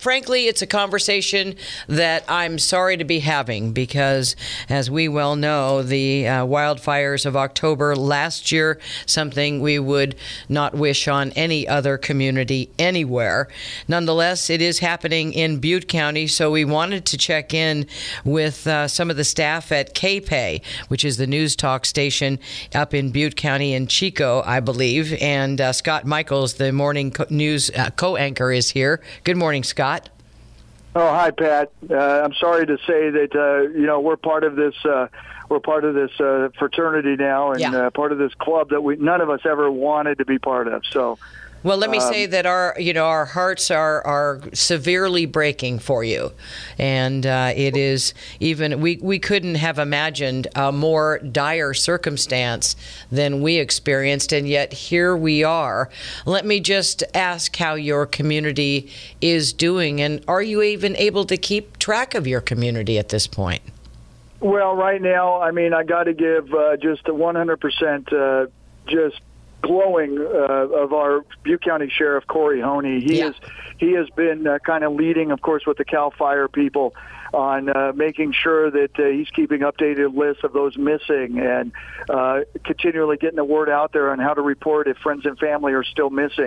frankly, it's a conversation that I'm sorry to be having because, as we well know, the wildfires of October last year, something we would not wish on any other community anywhere. Nonetheless, it is happening in Butte County, so we wanted to check in with some of the staff at KPAY, which is the news talk station up in Butte County in Chico, I believe. And Scott Michaels, the morning news co-anchor, is here. Good morning, Scott. Oh, hi, Pat. I'm sorry to say that we're part of this. We're part of this fraternity now, and part of this club that none of us ever wanted to be part of. So. Well, let me say that our hearts are severely breaking for you, and it is even we couldn't have imagined a more dire circumstance than we experienced, and yet here we are. Let me just ask how your community is doing, and are you even able to keep track of your community at this point? Well, right now, I mean, I got to give just a 100% just glowing of our Butte County Sheriff Corey Honey. He has been kind of leading, of course, with the CAL FIRE people on making sure that he's keeping updated lists of those missing and continually getting the word out there on how to report if friends and family are still missing.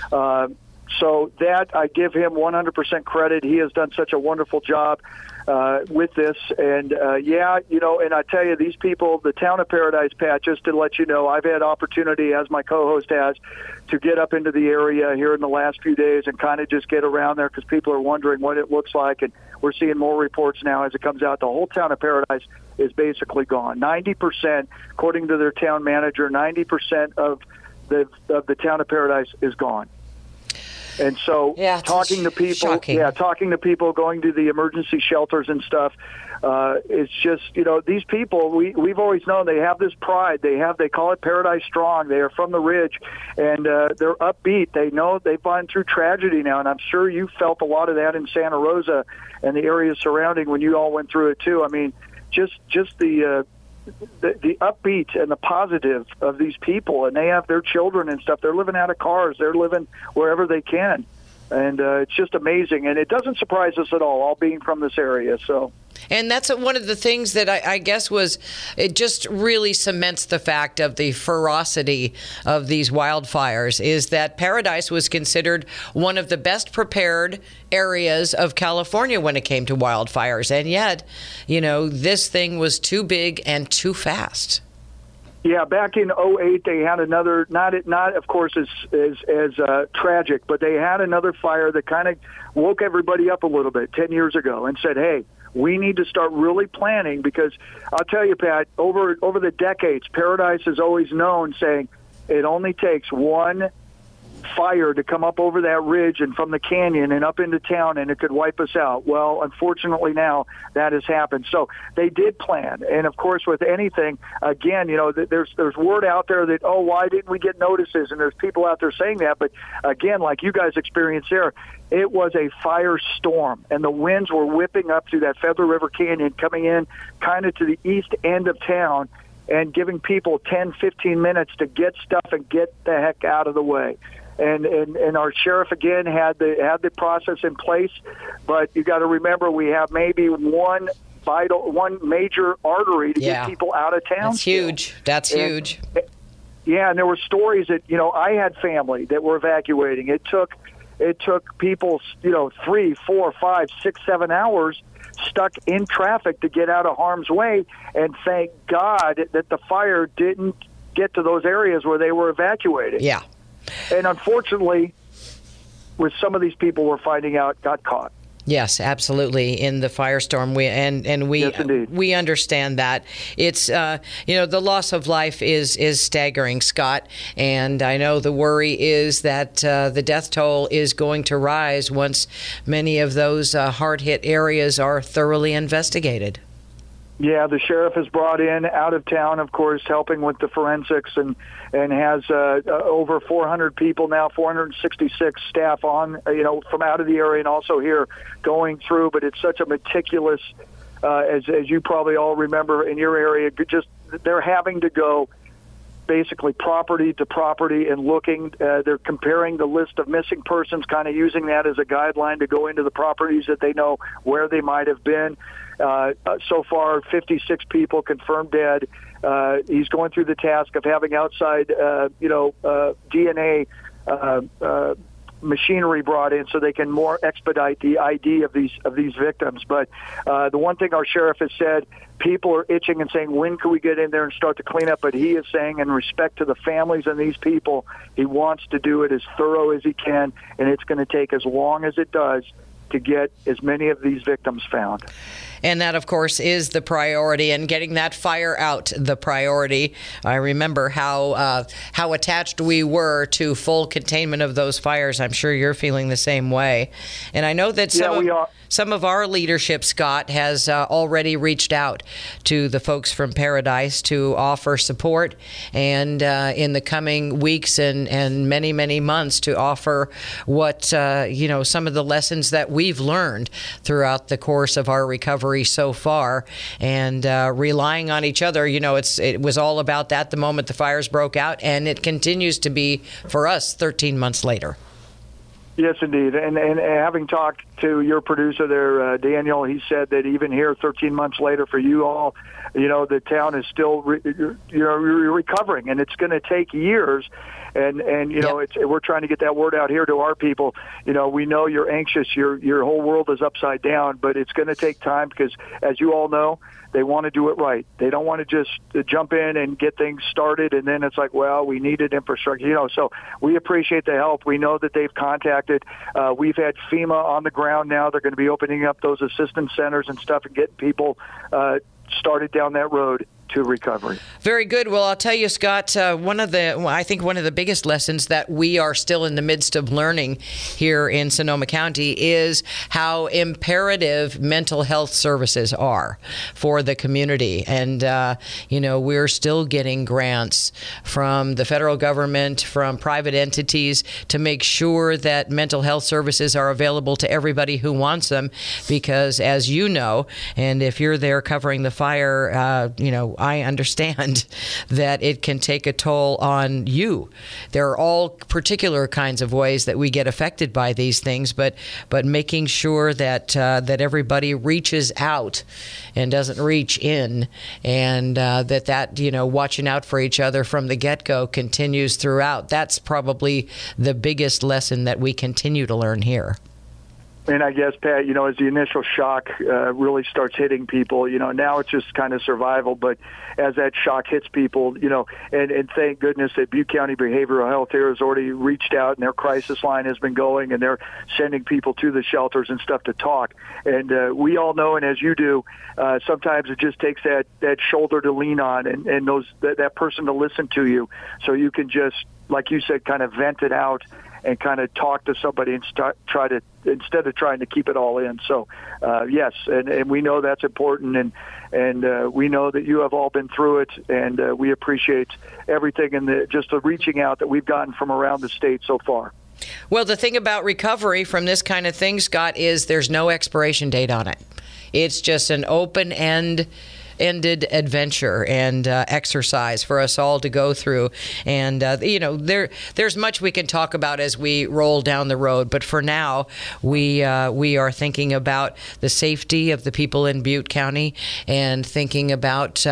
So that I give him 100% credit. He has done such a wonderful job with this. And, and I tell you, these people, the town of Paradise, Pat, just to let you know, I've had opportunity, as my co-host has, to get up into the area here in the last few days and kind of just get around there because people are wondering what it looks like. And we're seeing more reports now as it comes out. The whole town of Paradise is basically gone. 90%, according to their town manager, 90% of the town of Paradise is gone. And so talking to people, going to the emergency shelters and stuff, it's just, these people, we've always known they have this pride. They call it Paradise Strong. They are from the Ridge, and they're upbeat. They know they've gone through tragedy now, and I'm sure you felt a lot of that in Santa Rosa and the areas surrounding when you all went through it too. I mean, just the upbeat and the positive of these people, and they have their children and stuff. They're living out of cars. They're living wherever they can. And it's just amazing. And it doesn't surprise us at all being from this area. So. And that's one of the things that I guess it just really cements the fact of the ferocity of these wildfires is that Paradise was considered one of the best prepared areas of California when it came to wildfires. And yet, this thing was too big and too fast. Yeah, back in 2008, they had another, not of course as tragic, but they had another fire that kind of woke everybody up a little bit 10 years ago and said, hey, we need to start really planning because I'll tell you, Pat, over the decades, Paradise has always known saying it only takes one fire to come up over that ridge and from the canyon and up into town and it could wipe us out. Well, unfortunately now that has happened. So they did plan. And of course with anything, again, there's word out there that, why didn't we get notices? And there's people out there saying that. But again, like you guys experienced there, it was a firestorm and the winds were whipping up through that Feather River Canyon coming in kind of to the east end of town and giving people 10, 15 minutes to get stuff and get the heck out of the way. And our sheriff again had the process in place, but you got to remember we have maybe one major artery to get people out of town. That's huge. That's huge. Yeah, and there were stories that I had family that were evacuating. It took people 3, 4, 5, 6, 7 hours stuck in traffic to get out of harm's way, and thank God that the fire didn't get to those areas where they were evacuating. Yeah. And unfortunately, with some of these people we're finding out got caught. Yes, absolutely. In the firestorm, we understand that it's the loss of life is staggering, Scott, and I know the worry is that the death toll is going to rise once many of those hard hit areas are thoroughly investigated. Yeah, the sheriff is brought in out of town, of course, helping with the forensics and has over 400 people now, 466 staff on, from out of the area and also here going through. But it's such a meticulous, as you probably all remember in your area, just they're having to go basically property to property and looking. They're comparing the list of missing persons, kind of using that as a guideline to go into the properties that they know where they might have been. So far, 56 people confirmed dead. He's going through the task of having outside, DNA machinery brought in so they can more expedite the ID of these victims. But the one thing our sheriff has said, people are itching and saying, when can we get in there and start to clean up? But he is saying, in respect to the families and these people, he wants to do it as thorough as he can, and it's going to take as long as it does to get as many of these victims found. And that, of course, is the priority, and getting that fire out the priority. I remember how attached we were to full containment of those fires. I'm sure you're feeling the same way. And I know that some of our leadership, Scott, has already reached out to the folks from Paradise to offer support, and in the coming weeks and many, many months to offer what, some of the lessons that we've learned throughout the course of our recovery so far, and relying on each other. It was all about that the moment the fires broke out, and it continues to be for us 13 months later. Yes, indeed. And having talked to your producer there, Daniel, he said that even here 13 months later for you all, the town is still recovering, and it's going to take years. And we're trying to get that word out here to our people. We know you're anxious. Your whole world is upside down, but it's going to take time because, as you all know, they want to do it right. They don't want to just jump in and get things started, and then it's like, well, we needed infrastructure. So we appreciate the help. We know that they've contacted. We've had FEMA on the ground now. They're going to be opening up those assistance centers and stuff and getting people started down that road to recovery. Very good. Well, I'll tell you, Scott, I think one of the biggest lessons that we are still in the midst of learning here in Sonoma County is how imperative mental health services are for the community. And, we're still getting grants from the federal government, from private entities to make sure that mental health services are available to everybody who wants them. Because, as you know, and if you're there covering the fire, I understand that it can take a toll on you. There are all particular kinds of ways that we get affected by these things, but making sure that everybody reaches out and doesn't reach in, and that watching out for each other from the get-go continues throughout. That's probably the biggest lesson that we continue to learn here. And I guess, Pat, as the initial shock really starts hitting people, now it's just kind of survival. But as that shock hits people, and thank goodness that Butte County Behavioral Health here has already reached out, and their crisis line has been going, and they're sending people to the shelters and stuff to talk. And we all know, and as you do, sometimes it just takes that shoulder to lean on and that person to listen to you, so you can just, like you said, kind of vent it out and kind of talk to somebody and instead of trying to keep it all in. So, yes, and we know that's important, and we know that you have all been through it, and we appreciate everything and just the reaching out that we've gotten from around the state so far. Well, the thing about recovery from this kind of thing, Scott, is there's no expiration date on it. It's just an open-ended adventure and exercise for us all to go through. And, there's much we can talk about as we roll down the road. But for now, we are thinking about the safety of the people in Butte County and thinking about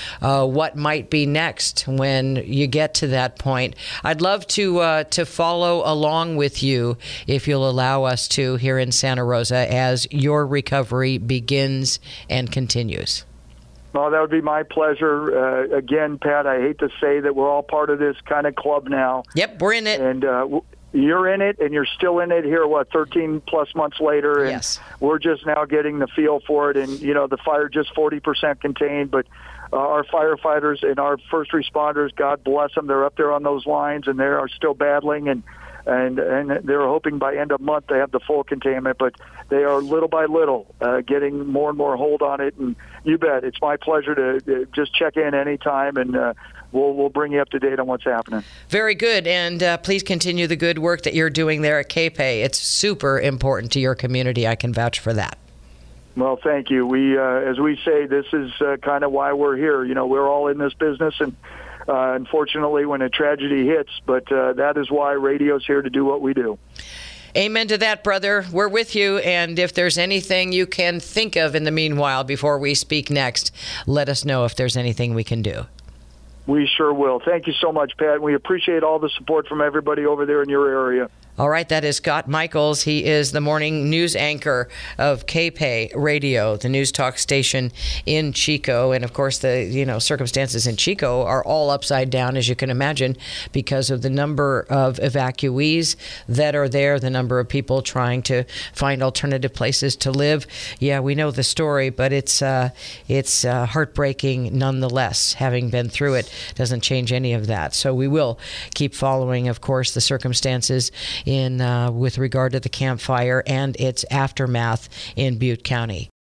what might be next when you get to that point. I'd love to follow along with you, if you'll allow us to, here in Santa Rosa as your recovery begins and continues. Well, that would be my pleasure. Again, Pat, I hate to say that we're all part of this kind of club now. Yep, we're in it. And you're in it, and you're still in it here, 13-plus months later. And yes. We're just now getting the feel for it. And, the fire just 40% contained, but our firefighters and our first responders, God bless them, they're up there on those lines, and they are still battling. And they're hoping by end of month they have the full containment, but they are little by little getting more and more hold on it. And you bet, it's my pleasure to just check in anytime, and we'll bring you up to date on what's happening. Very good, and please continue the good work that you're doing there at KPay. It's super important to your community. I can vouch for that. Well, thank you. We, as we say, this is kind of why we're here. We're all in this business, and unfortunately, when a tragedy hits. But that is why radio's here to do what we do. Amen to that, brother. We're with you. And if there's anything you can think of in the meanwhile before we speak next, let us know if there's anything we can do. We sure will. Thank you so much, Pat. We appreciate all the support from everybody over there in your area. All right, that is Scott Michaels. He is the morning news anchor of KPay Radio, the news talk station in Chico. And of course, the circumstances in Chico are all upside down, as you can imagine, because of the number of evacuees that are there, the number of people trying to find alternative places to live. Yeah, we know the story, but it's heartbreaking nonetheless. Having been through it doesn't change any of that. So we will keep following, of course, the circumstances with regard to the Camp Fire and its aftermath in Butte County.